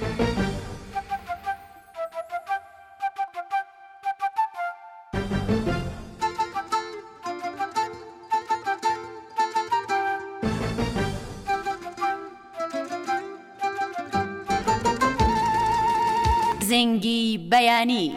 زنگی بیانی.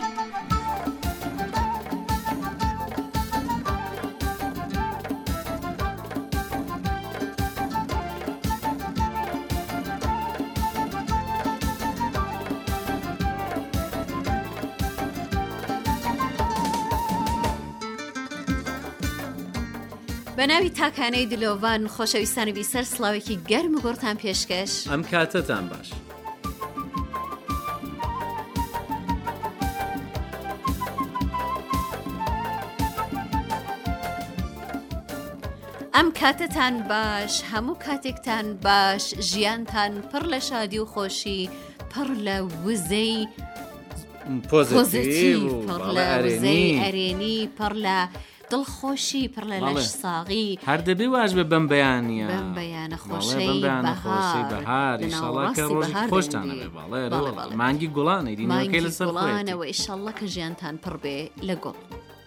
بەناوی تاکانەی دلۆڤان خۆشەویستانی بیسەر سڵاوێکی گەرم و گۆڕتان پێشکەش. ئەم کاتتان باش. ئەم کاتتان باش، هەموو کاتێکتان باش، ژیانتان پڕ لە شادی و خۆشی، پڕ لە وزەی پۆزیتیڤ، پڕ لە وزەی ئەرێنی، پڕ لە دڵخۆشی، پڕ لە لەش ساغی. هەر دەبێ واژ بە بەم بەیانە، بەم بەیانە خۆشەی بەهار، ئینشاڵڵا کە ڕۆژی خۆشتانە بێ. باڵێ مانگی گوڵانە دینەکەی لەسەر گوڵانەوە، ئینشاڵڵا کە ژیانتان پڕ بێ لە گوڵ.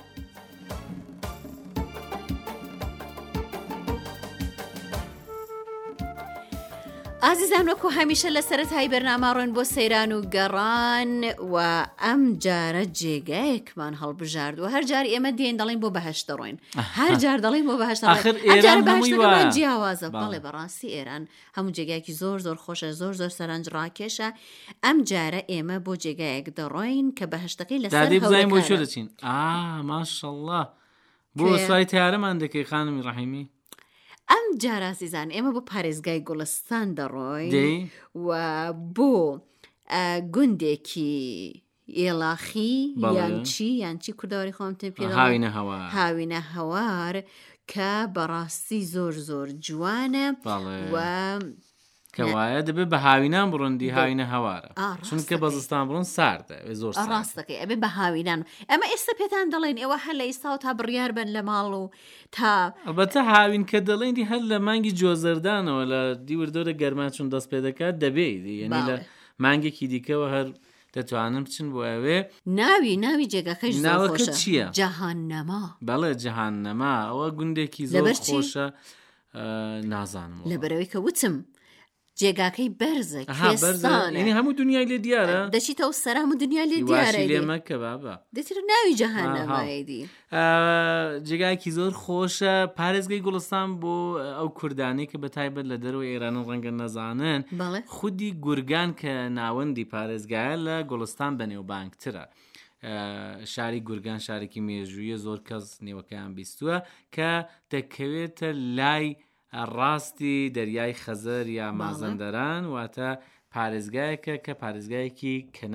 ئازیزان، وەکو هەمیشە لە سەرەتای بەرنامە ڕۆین بۆ سەیران و گەڕان و ئەم جارە جێگایەکمان هەڵبژارد و هەر جار ئێمە دێن دەڵێن بۆ بەهەشت دەڕۆین، هەر جار دەڵێن بۆ بەهەشت دەڕۆین، هەر جار بەهەشتەکەمان جیاوازە. بەڵێ بەڕاستی ئێران هەموو جێگایەکی زۆر زۆر خۆشە، زۆر زۆر سەرنج ڕاکێشە. ئەم جارە ئێمە بۆ جێگایەک دەڕۆین کە بەهەشتەکەی لەسەر هەولەکانە دەچین. ماشەڵڵا، بۆ سوای تیارەمان دەکەی خانمی ڕەحیمی. ئەم جارازیزان ئێمە بۆ پارێزگای گوڵستان دەڕۆین و بۆ گوندێکی ئێلاخی یانچی کورداواری خۆمتن پێ هاوینە هەوار کە بەڕاستی زۆر زۆر جوانە و کەوایە دەبێت بە هاوینان بڕۆندی هاوینە هەوارە، چونکە بەزستان بڕۆن ساردە زۆر ڕاستەکەی ئەبێ بە هاوینان. ئەمە ئێستا پێتان دەڵێن ئێوە هەر لە ئێستا و تا بڕیار بن لە ماڵ و تا ئەلبەتە هاوین کە دەڵێنی هەر لە مانگی جۆزەردانەوە لە دیوردۆرە گەرمان چون دەست پێ دەکات دەبێت، یعنی لە مانگێکی دیکەوە هەر دەتوانم بچن بۆ ئەوێ. ناوی جێگەکەش ناوەکە چییە؟ جەهانەما. بەڵێ جەهانەما، ئەوە گوندێکی زۆر خۆشە. نازانم لەبەرەوەی کە وتم جێگاکەی بەرزە، یعنی هەموو دنیای لێ دیارە، دەچیتەوە سەر هەموو دنیا لێ دیارە، لێمەکە بابا دەچێت ناوی جەهانەمایەدی. جێگایەکی زۆر خۆشە، پارێزگای گوڵستان بۆ ئەو کوردانی کە بەتایبەت لە دەرەوە ئێران ڕەنگە نەزانن، خودی گورگان کە ناوەندی پارێزگایە لە گوڵستان بەنێوبانگترە. شاری گورگان شارێکی مێژوویە، زۆر کەس نێوەکەیان بیستووە کە دەکەوێتە لای ڕاستی دەریای خەزەر یا مازەندەران، واتە پارێزگایەکە کە پارێزگایەکی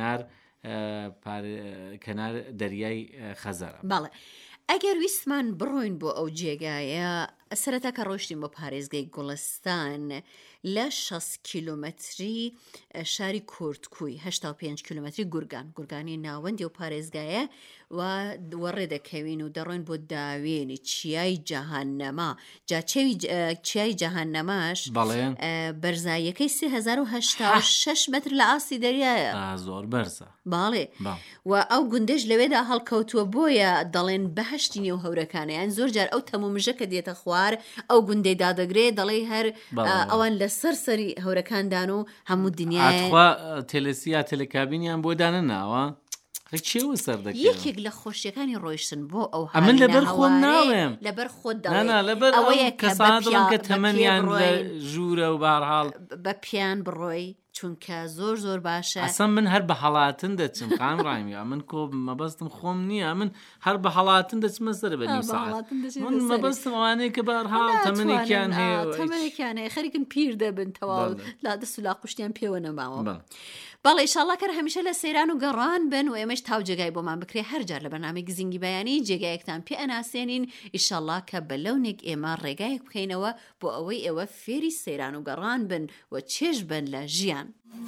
کەنار دەریای خەزەرە. باڵێ ئەگەر ویستمان بڕۆین بۆ ئەو جێگایە، سەرەتا کە ڕۆشتین بۆ پارێزگای گوڵستان لە 60 کیلومتری شاری کورتکوی، 85 کیلومتری گورگانی ناوەندی و پارێزگایە و وەڕێ دەکەوین و دەڕۆین بۆ داوێنی چیای جەهانەما. جا چیای جەهانەماش بەرزاییەکەی 3086 متر لە ئاستی دەریایە، زۆر بەرزە. باڵێ و ئەو گوندەش لەوێدا هەڵکەوتووە، بۆیە دەڵێن بەهەشتی نێو هەورەکانەیان. زۆر جار ئەو تەمومژە کە دێتە خوار ئەو گوندەی دادەگرێت، دەڵێ هەر ئەوان لە سەرسەری هەورەکاندان و هەموو دنیای تێلەسیا تەلەکابینیان بۆ دانە ناوە چێوە سەر دەکەن. یەکێک لە خۆشیەکانی ڕۆیشتن بۆ ئەو من لەبەر خۆم ناڵێم، لەبەر خۆت لەبەر ئەوەیە کەسان دڵم کە تەمەنیان لە ژوورە و بەهەرحاڵ بە پیان بڕۆی، چونکە زۆر زۆر باشە. ئەسەن من هەر بە هەڵاتن دەچم قام ڕایمی، من کۆ مەبەستم خۆم نییە، من هەر بە هەڵاتن دەچمە سەر بە نیم ساعت. من مەبەستم ئەوانەیە کە بەهەرحاڵ تەمەنێکیان هەیە خەریکن پیر دەبن تەواو لا دەست و لا قوشتیان پێوە نەماوە. بەڵێ ئینشاڵڵا کە هەمیشە لە سەیران و گەڕان بن و ئێمەش تاو جێگای بۆمان بکرێ، هەر جار لە بەرنامەی گزینگی بەیانی جێگایەکتان پێ ئەناسێنین، ئینشاڵڵا کە بەلەونێک ئێمە ڕێگایەک بکەینەوە بۆ ئەوەی ئێوە فێری سەیران و گەڕان بن و چێژ بن لە ژیان.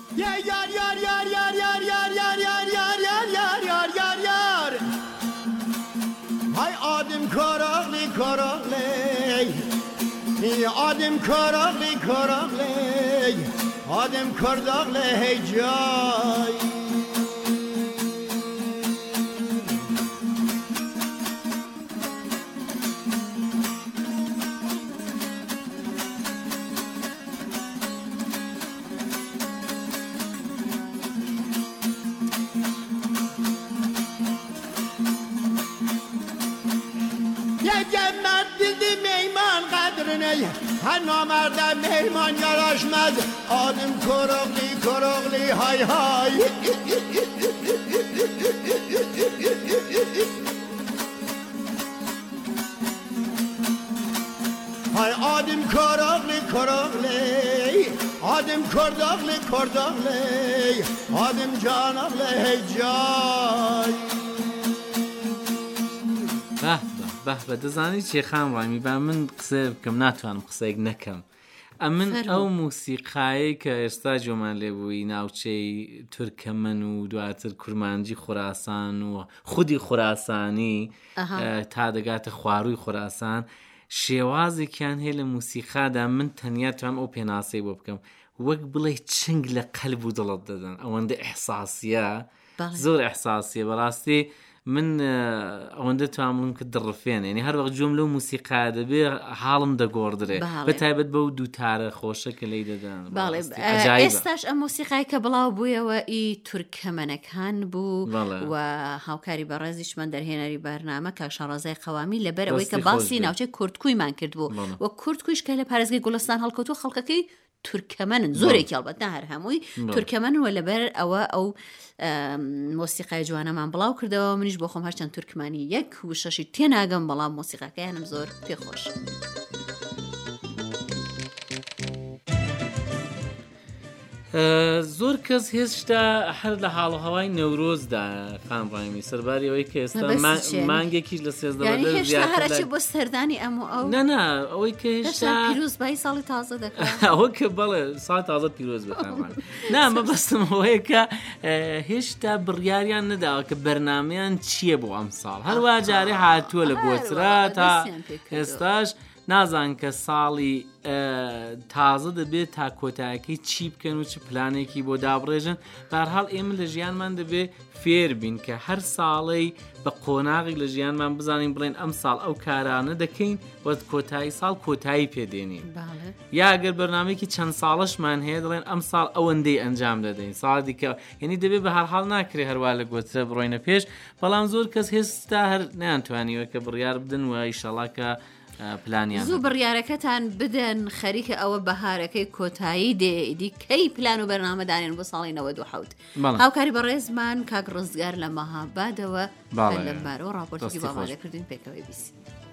های آدم کاراغلی کاراغلی، آدم کاراغلی کاراغلی، آدم کرداغ هی جای هر نامردم مهمان یاراشمد آدم کرغلی های های های آدم کرغلی آدم کرداغلی آدم جاناغلی جای بە دەزانی چێ خانڕامی با من قسە بکەم ناتوانم قسەیەک نەکەم ئەمن ئەو موسیقایی کە ئێستا جۆمان لێبووی ناوچەی تورکەمەن و دواتر کورمانجی خوراسان و خودی خوراسانی تا دەگاتە خواروی خوراسان شێوازێکیان هەیە لە موسیقادا من تەنیا توانم ئەو پێناسەی بۆ بکەم وەک بڵێ چنگ لە قەلب و دڵت دەدەن ئەوەندە ئیحساسیە زۆر ئیحساسیە بەڕاستی من ئەوەندە توانم کە دڕفێن یعنی هەر وەخت جۆم لەو موسیقا دەبێ حاڵم دەگۆڕدرێ بەتایبەت بەو دووتارە خۆشە کە لی دەدەن ئێستاش ئەم موسیقای کە بڵاو بوویەوە ئی تورکەمەنەکان بوو و هاوکاری بەڕێزیشمان دەرهێنەری بەرنامە کاک شارۆزای قەوامی لەبەر ئەوەی کە باسی ناوچەی کورتکویمان کردبوو و کورتکویش کە لە پارێزگای گوڵستان هەڵکەوتووە خەڵکەکەی تورکەمەنن زۆرێکی هەڵبەت هەر هەمووی تورکەمەن و لەبەر ئەو مۆسیقای جوانەمان بڵاو کردەوە منیش بۆ خۆم هەرچەند تورکمانی 1 و 6 تێناگەم بەڵام مۆسیقاکەیانم زۆر پێخۆش. زۆر کەس هێشتا هەر لە حاڵ و هەوای نەورۆزدا خانڕامی سەرباری ئەوەی کە ئێستا مانگێکیش لە 13 زیاتر بۆ سەردانی ئەم و ئەو نەنا ئەوەی کە هێشتا پیرۆزبایی ساڵی تازە دەکات ئەوە کە بەڵێ ساڵ تازە پیرۆز بخەمان نامە بەستم ئەوەیە کە هێشتا بڕیاریان نەداوە کە بەرنامەیان چییە بۆ ئەم ساڵ هەروە جارێ هاتووە لە گۆچرا تا ئێستاش نازان کە ساڵی تازە دەبێت تا کۆتایەکەی چی بکەن و چ پلانێکی بۆ دابڕێژن بەرحاڵ ئێمە لە ژیانمان دەبێت فێر بین کە هەر ساڵی بە قۆناغی لە ژیانمان بزانین بڵێن ئەم ساڵ ئەو کارانە دەکەین وەت کۆتایی ساڵ کۆتایی پێدێنین یاگەر بەرنامێکی چەند ساڵشمان هەیە دەڵێن ئەم ساڵ ئەوەندەی ئەنجام دەدەین ساڵ دیکە یعنی دەبێت بە هەرحاڵ ناکرێ هەروە لە گۆچرە بڕۆینە پێش بەڵام زۆر کەس هێستا هەر نەیانتوانیوە کە بڕیار بدن و ئیشەڵا کە پلانیان زوو بڕیارەکەتان بدەن خەریکە ئەوە بەهارەکەی کۆتایی دێدی کەی پلان و بەرنامەدانێن بۆ ساڵی 97 هاوکاری بەڕێزمان کاک ڕزگار لە مەهابادەوە لەمبارەوە ڕاپۆرتێکی باڵێکردین پێکەوەی بیسی.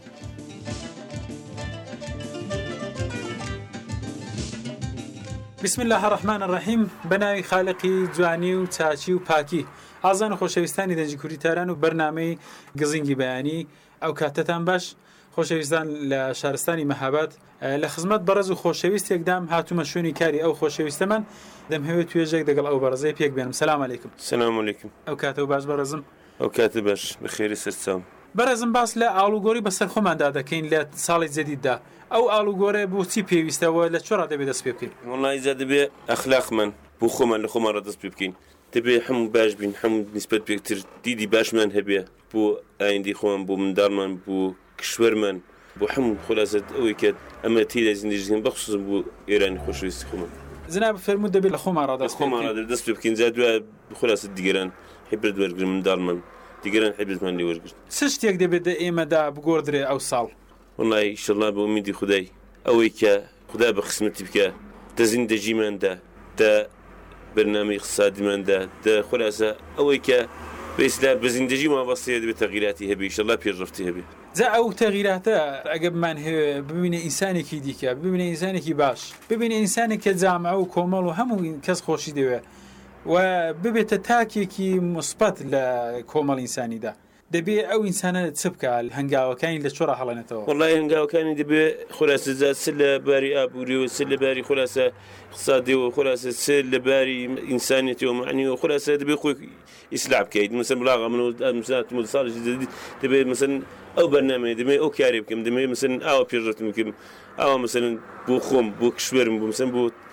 بسم الله الرحمن الرحیم بەناوی خالقی جوانی و چاچی و پاکی ئازان و خۆشەویستانی دەنجی کوردیتاران و بەرنامەی گزینگی بەیانی ئەو کاتتان باش خۆشەویستان لە شارستانی مەهاباد لە خزمەت بەڕێز و خۆشەویستێکدام هاتوومە شوێنی کاری ئەو خۆشەویستەمان دەمهەوێت توێژێک دەگەڵ ئەو بەڕێزەی پێک بێنم. سلام علیکم. سلام علیکم. ئەو کاتە و باش بەڕێزم. ئەو کاتە باش بەخێری سەرچاوم. بەڕێزم باس لە ئاڵوگۆری بەسەر خۆماندا دەکەین لە ساڵی جەدیددا ئەو ئاڵوگۆرە بۆچی پێویستەوە لە چۆرا دەبێت دەست پێ بکەین؟ وەڵای زە دەبێ ئەخلاقمان بۆ خۆمان لە خۆمان ڕدەست پێ بکەین دەبێ هەموو باش بین هەموو نسبەت پێکتر دیدی باشمان هەبێ بۆ ئایندی خۆمان بۆ منداڵمان بۆ کشوەرمان بۆ هەموو خلاصەت ئەوەی کە ئەمە تێدا زیندگیکەین بەخصوص بۆ ئێرانی خۆشەویستی خۆمان. جناب فەرموود دەبێت لە خۆمان ڕدەست پێ بکەین جا دوای خلاصەت دیگەران حیبرت وەرگرن منداڵمان دیگەران حیبرتمان لێ وەرگرت. چ شتێک دەبێت ئێمەدا بگۆڕدرێ ئەو ساڵ؟ وەڵای ئینشەڵڵا بە ئومیدی خودای ئەوەی کە خوددا بە خزمەتی بکە دە زیندەجیماندا دە بەرنامەی اقتصادیماندا دە خلاصە ئەوەی کە بەئیسلا بە زیندەجی مابەستەیە دەبێت تەغییراتی هەبێ ئینشەڵڵا پێشڕەفتی هەبێ. جا ئەو تەغییراتە ئەگە بمان هەیە ببینە ئینسانێکی دیکە ببینە ئینسانێکی باش ببینە ئینسانێک کە جامعە و کۆمەڵ و هەموو کەس خۆشی دەوێت و ببێتە تاکێکی مثبت لە کۆمەڵ ئینسانیدا دەبێ ئەو ئینسانە چ بکە هەنگاوەکانی لە چۆرا هەڵێنێتەوە؟ وەڵای هەنگاوەکانی دەبێ خلاصە س لە باری ئابووری و س لە باری خلاصە اقتصادی و خلاصە س لە باری ئینسانیەتی و معنی و خلاصە دەبێ خۆی ئیسلاح بکەیت مثلا بڵاغە من ساڵی جدید دەبێت مثلا ئەو بەرنامەیە دەبێ ئەو کاری بکەم دەبێ مثلا ئاوە پێشڕەتم بکەم ئاوە مثلا بۆ خۆم بۆ کشوەرم بۆ مثلا بۆ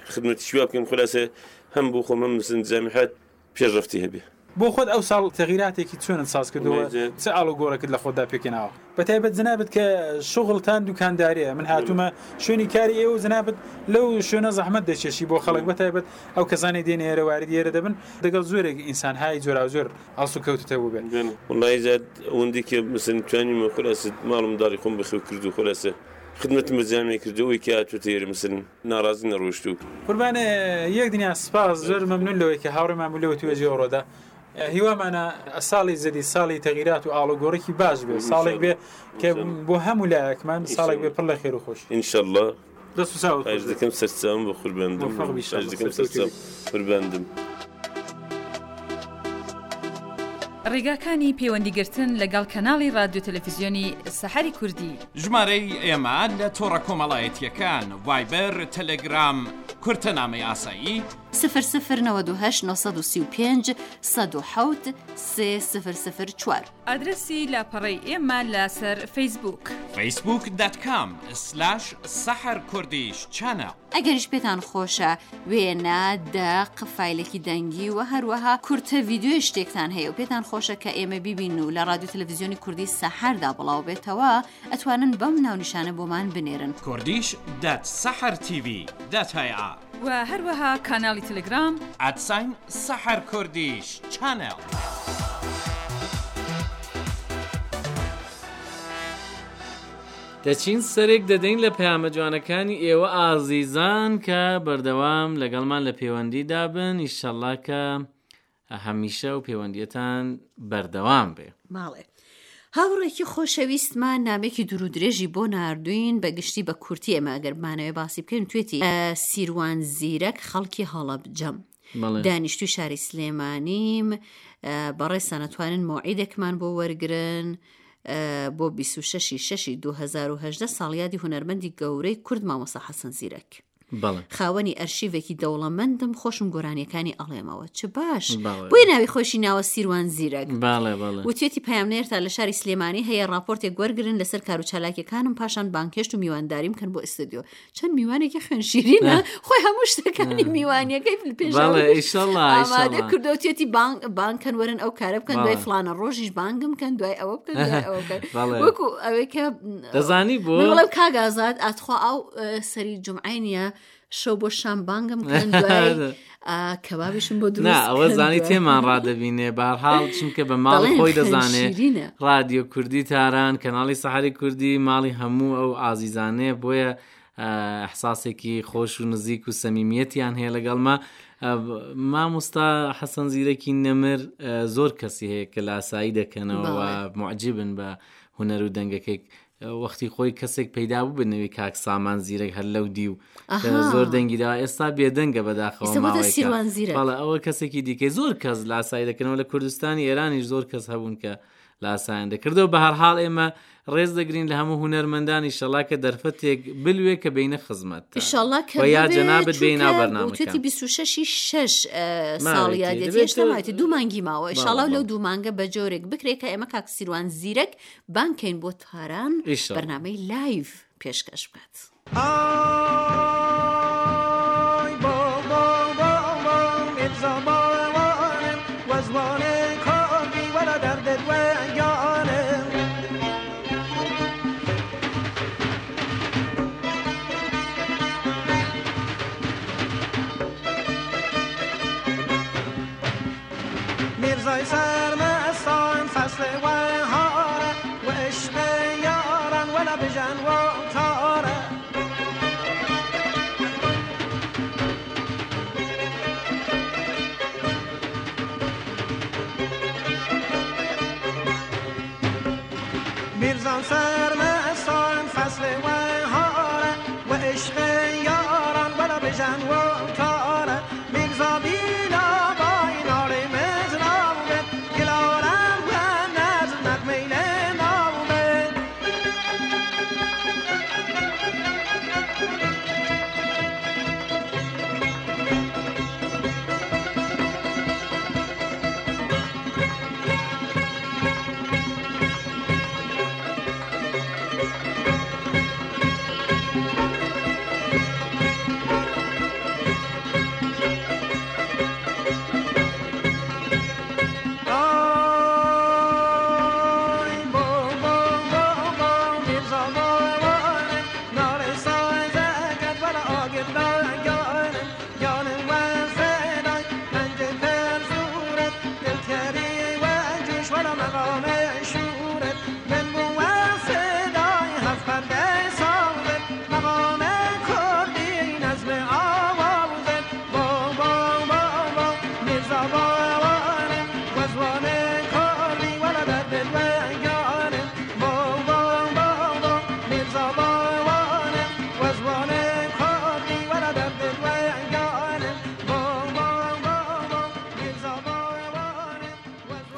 خدمەتی شووا بکەم خلاصە هەم بۆ خۆمە مثل جامعات پێشرفتی هەبێ. بۆ خۆت ئەو ساڵ تەغیراتێکی چۆنت ساز کردەوە چ ئاڵوگۆڕەکەت لە خۆدا پێکەناوە بەتایبەت جنابەت کە شغڵتان دوکانداریە من هاتوومە شوێنی کاری ئێوە جنابەت لەو شوێنە زەحمەت دەچێشی بۆ خەڵک بەتایبەت ئەو کەسانی دێنە ئێرە واری دیێرە دەبن دەگەڵ زۆرێک ئینسان های جۆرا زۆر ئاسو کەوتتەوە بێن وڵی زیاد ئەوەندی کە مثل توانیمە خلاصە ماڵم داری خۆم بەخێو کرد و خلاصە خدمەتم بەجامێ کردەوەی کە هاتووەتە ئێرە مثل ناڕازی نەڕۆشت و قوربانە یەک دنیا سپاس زۆر مەمنون لەوەی کە هاوڕێمان بوو لەوە توێژی ئەوڕۆدا هیوامانە ساڵی زەدی ساڵی تەغیرات و ئاڵوگۆڕێکی باش بێ ساڵێک بێ کە بۆ هەموو لایەکمان ساڵێک بێ پڕ لە خێر و خۆش ئینشەڵڵا دەست و ساوت ئاش دەکەم سەرچاوم بە قورباندم ئاش دەکەم سەرچاو قورباندم. ڕێگاکانی پەیوەندیگرتن لەگەڵ کەناڵی رادیۆ تەلەڤیزیۆنی سەحەری کوردی ژمارەی ئێمە لە تۆڕە کۆمەڵایەتیەکان وایبەر تەلەگرام کورتەنامەی ئاسایی 00935 107 3004 ئادرسی لاپەڕەی ئێمە لەسەر فەیسبوک facebook.com/saharkurdish-channel. ئەگەریش پێتان خۆشە وێنە دەق فایلێکی دەنگی و هەروەها کورتە ڤیددیۆی شتێکتان هەیە و پێتان خۆشە کە ئێمە بیبین و لە رادیۆ تەلەڤیزیۆنی کوردی سەحەردا بڵاو بێتەوە ئەتوانن بەم ناونیشانە بۆمان بنێرن kurdish.sahartv.ir و هەروەها کاناڵی تەلەگرام @saharkurdish-channel. دەچین سەرێک دەدەین لە پەیامە جوانەکانی ئێوە ئازیزان کە بەردەوام لەگەڵمان لە پەیوەندیدا بن ئیشەڵڵا کە هەمیشە و پەیوەندیەتان بەردەوام بێ. ماڵێ هاوڕێکی خۆشەویستمان نامێکی دوور و درێژی بۆ ناردوین بە گشتی بە کورتی ئێمە ئەگەرمانەوێ باسی بکەین توێتی سیروان زیرەک خەڵکی هەڵەبجەم دانیشتوی شاری سلێمانیم بەڕێ سەنەتوانن مۆعیدێکمان بۆ وەرگرن بۆ 26/6/2018 ساڵیادی هونەرمەندی گەورەی کورد مامۆستا حەسەن زیرەک خاوەنی ئەرشیڤێکی دەوڵەمەندم خۆشم گۆرانیەکانی ئەڵێمەوە چ باش بۆی ناوی خۆشی ناوە سیروان زیرەک وتێتی پەیامنێرتا لە شاری سلێمانی هەیە راپۆرتێک وەرگرن لەسەر کار و چالاکیەکانم پاشان بانکێشت و میوانداریم کەن بۆ ئستودیۆ چەند میوانێکی خوێنشیرینە خۆی هەموو شتەکانی میوانیەکەی پێشامادە کردوتێتی بانکەن وەرن ئەو کارە بکەن دوای فلانە ڕۆژیش بانگم کەن دوای ئەوە بکەن وەکو ئەوەی کە دەزانی بۆ وەڵام کاگازات ئاتخوا ئەو سەری جومعینە شەو بۆ شام بانگم کەن دوای کەبابیشم بۆ دروست ئەوە زانی تێمان ڕادەبینێ بەهەرحاڵ چونکە بە ماڵی خۆی دەزانێ رادیۆ کوردی تاران کەناڵی سەحەری کوردی ماڵی هەموو ئەو ئازیزانەیە بۆیە ئەحساسێکی خۆش و نزیک و سەمیمیەتیان هەیە لەگەڵما. مامۆستا حەسەن زیرەکی نەمر زۆر کەسی هەیە کە لە ئاسایی دەکەنەوە و معجبن بە هونەر و دەنگەکەی وەختی خۆی کەسێک پەیدا بوو بنەوەی کاک سامان زیرەک هەر لەو دی و زۆر دەنگیدا ئێستا بێدەنگە بەداخەوە ئەوە کەسێکی دیکەی زۆر کەس لە ئاسایی دەکەنەوە لە کوردستانی ئێرانیش زۆر کەس هەبوون کە لە ئاسایان دەکردەوە. بە هەرحاڵ ئێمە ڕێز دەگرین لە هەموو هونەرمەندانی ئیشەڵڵا کە دەرفەتێک بلوێ کە بینە خزمەت یا جەنابەت بیناو بەرنامەکەتی 26/6 ساڵیادێتی دوو مانگی ماوە ئیشەڵڵا لەو دوو مانگە بە جۆرێک بکرێت کە ئێمە کاک سیروان زیرەک بانکەین بۆ تاران بەرنامەی لایڤ پێشکەش بکات. میرزای سرمستان فصل وهاره و عشق یاران ولا بجن و تاره میرزای سرمستان فصل وهاره و عشق یاران ولا بجن و تاره میرزا بیلا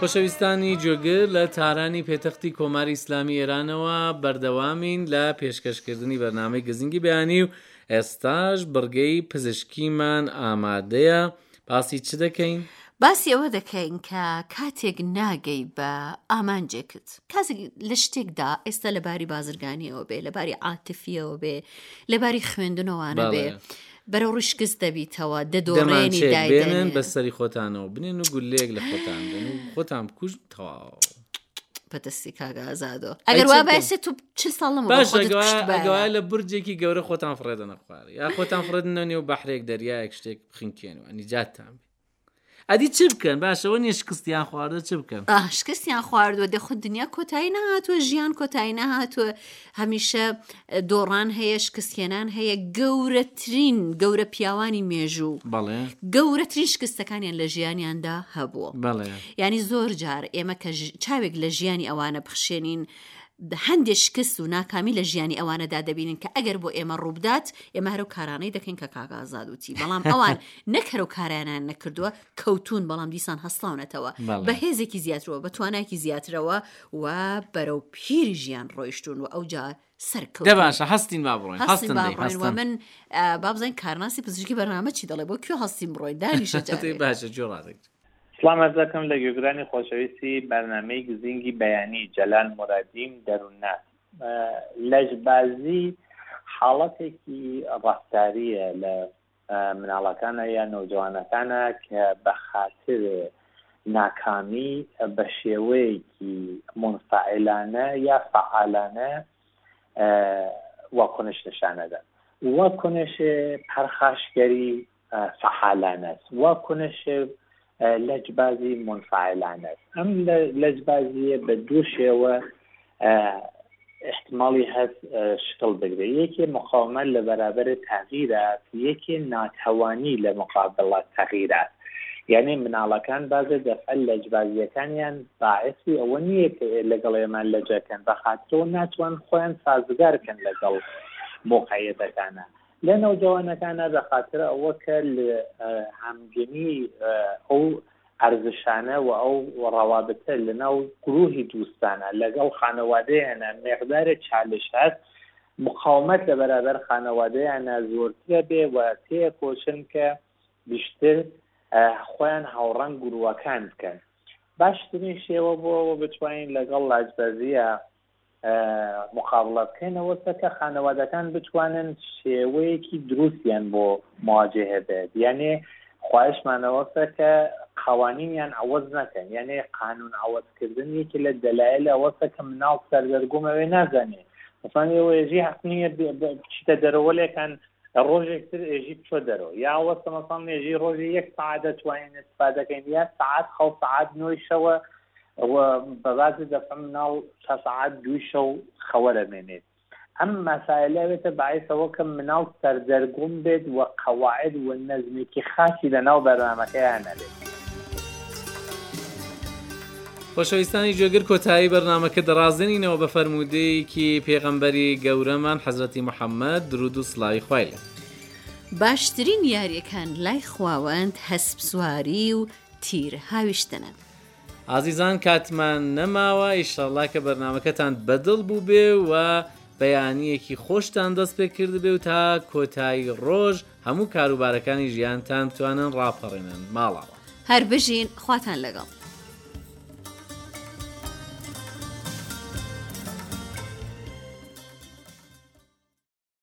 خۆشەویستانی جۆگر لە تارانی پێتەختی کۆماری ئیسلامی ئێرانەوە بەردەوامین لە پێشکەشکردنی بەرنامەی گزینگی بەیانی و ئێستاش بڕگەی پزیشکیمان ئامادەیە. باسی چ دەکەین؟ باسی ئەوە دەکەین کە کاتێک ناگەی بە ئامانجێکت کاسێک لە شتێکدا ئێستا لەباری بازرگانیەوە بێ، لەباری عاتفیەوە بێ، لەباری خوێندنەوەوانە بێ، بەرەو ڕشکست دەبیتەوە دەدۆڕێنی دایدێنن بەسەری خۆتانەوە بنێن و گولێک لە خۆتان بن و خۆتان بکوژ تەواو پەتەستی کاگە ئازادۆ ئەگەر وا بەسێت تو 40 ساڵ لەمە ئەگەوای لە بورجێکی گەورە خۆتان فڕێدەنە خوارد یا خۆتان فڕێدنەوە نێو بەحرێک دەریایەک شتێک بخینکێنەوە نیجاتتان بێ. ئەدی چ بکەن؟ باشەوە نیە شکستیان خواردە چ بکەن؟ شکستیان خواردووە دەخود دنیا کۆتایی نەهاتووە، ژیان کۆتایی نەهاتووە، هەمیشە دۆڕان هەیە، شکستێنان هەیە. گەورە پیاوانی مێژوو گەورەترین شکستەکانیان لە ژیانیاندا هەبووە. یعنی زۆر جار ئێمە کە چاوێک لە ژیانی ئەوانە بخشێنین هەندێک شکست و ناکامی لە ژیانی ئەوانەدا دەبینن کە ئەگەر بۆ ئێمە ڕووبدات ئێمە هەرو کارانەی دەکەین کە کاگازاد وتی، بەڵام ئەوان نەکەرە و کارانیان نەکردووە کەوتون، بەڵام دیسان هەستاونەتەوە بە هێزێکی زیاترەوە، بە توانایکی زیاترەوە و بەرەو پیری ژیان ڕۆیشتون و ئەوجا سەرکەوت. باشە هەستین با بڕۆین، هەستن من با بزانین کارناسی پزیشکی بەرنامە چی دەڵێ بۆ کوێ هەستین بڕۆین دانیشە باشە جۆڕاتێک. سلام عرض دەکەم لە گوێگرانی خۆشەویستی بەرنامەی گزینگی بەیانی جەلال مورادیم دەروونات. لەژبازی حاڵەتێکی ڕەفتاریە لە مناڵەکانە یا نەوجوانەکانە کە بە خاتر ناکامی بە شێوەیەکی منفعلانە یا فعالانە واکنش نیشانەدەن. واکنش پەرخاشگەری فعالانە است، واکنش لەجبازی منفعلانە است. ئەم لەجبازیە بە دوو شێوە احتمالی هەست شکل بگرێت. یەکێ مقاومەت لە بەرابەر تەغییرات، یەکێ ناتەوانی لە مقابل تەغییرات. یعنی مناڵەکان بازە دەفعل لەجبازیەکانیان باعثی ئەوە نییە کە لەگەڵ ئێمان لەجەکەن بە خاترەوە ناتوان خۆیان سازگارکەن لەگەڵ موقعیەتەکانە. لە نەوجوانەکانە بە خاطر ئەوە کە هەمگنی ئەو ئەرزشانە و ئەو ڕەوابطە لەناو گروهی دووستانە لەگەڵ خانەوادەیانە مقدارە چالش هەست، مقاومەت لە بەرابەر خانەوادەیانە زۆرترە بێ و تێکۆچن کە بیشتر خۆیان هاوڕەنگ گرووەکان بکەن. باشترین شێوە بۆ ئەوە بتوانین لەگەڵ لاجبازیە مقابلات بکەینەوە کە خانەوادەکان بتوانن شێوەیەکی دروستیان بۆ مواجهە بێت. یعنی خواهشمانەوەسە کە قوانینیان عوض نەکەن. یعنی قانون عوضکردن یەکی لە دەلایل ئەوەسە کە مناڵ سەردەرگومەوێ نازانێ. مثلا ئێژی حەق نییە بچیتە دەرەوە لێکان ڕۆژێکتر ئێژی بچۆ دەرەوە، یا ئەوەسە مەسەڵەن ئێژی ڕۆژی 1 ساعت دەتوانین استفادەکەین، یا ساعت خەو ساعت نۆی شەوە بەبازی دەفە مناڵ 6 ساعت 2 شەو خەوە دەمێنێت. ئەم مەسائلە بێتە باعثەوە کە مناڵ سەردەرگوم بێت و قەواعد و نەزمێکی خاصی لەناو بەرنامەکەیان هەبێت. خۆشەویستانی جۆگر کۆتایی بەرنامەکە دەڕازێنینەوە بە فەرمودەیەکی پێغەمبەری گەورەمان حەزرەتی موحەممەد درود و سڵاوی خوای لێ. باشترین یاریەکان لای خواوەند هەسپ سواری و تیر هاویشتنە. ئازیزان کاتمان نەماوە، ئیشەڵڵا کە بەرنامەکەتان بەدڵ بوو بێ و بەیانیەکی خۆشتان دەست پێ کرد بێ و تا کۆتایی ڕۆژ هەموو کاروبارەکانی ژیانتان توانن ڕاپەڕێنن ماڵەوە. هەر بژین خواتان لەگەڵ.